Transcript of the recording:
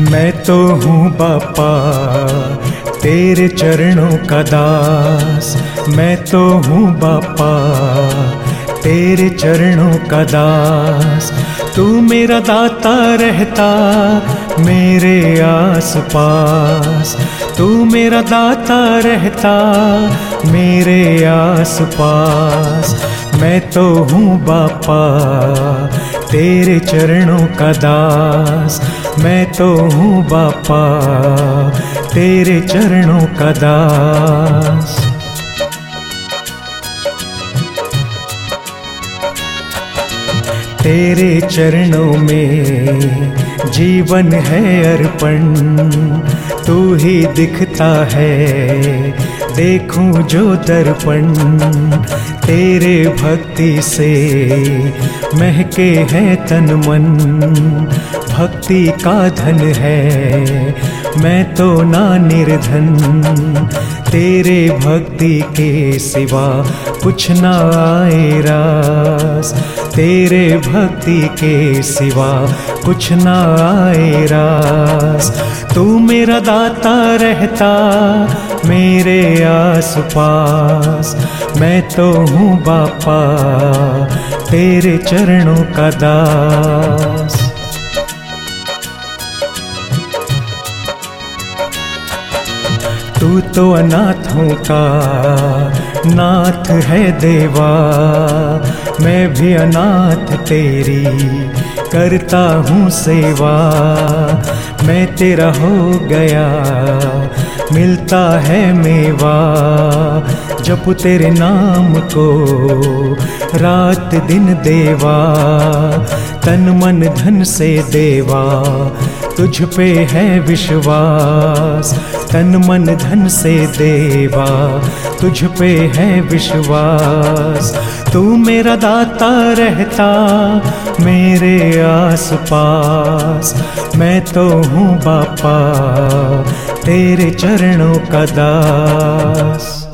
मैं तो हूँ बापा तेरे चरणों का दास। मैं तो हूँ बापा तेरे चरणों का दास। तू मेरा दाता रहता मेरे आस पास। तू मेरा दाता रहता मेरे आस पास। मैं तो हूँ बापा तेरे चरणों का दास। मैं तो हूँ बापा तेरे चरणों का दास। तेरे चरणों में जीवन है अर्पण। तू ही दिखता है देखूं जो दर्पण। तेरे भक्ति से महके है तन मन। भक्ति का धन है मैं तो ना निर्धन। तेरे भक्ति के सिवा कुछ ना आए रास। तेरे भक्ति के सिवा कुछ ना आए रास। तू मेरा दाता रहता मेरे आस पास। मैं तो हूँ बापा तेरे चरणों का दास। तू तो अनाथों का नाथ है देवा। मैं भी अनाथ तेरी करता हूँ सेवा। मैं तेरा हो गया मिलता है मेवा। जप तेरे नाम को रात दिन देवा। तन मन धन से देवा तुझ पे है विश्वास। तन मन धन से देवा तुझ पे है विश्वास। तू मेरा दाता रहता मेरे आस पास। मैं तो हूँ बापा तेरे चरणों का दास।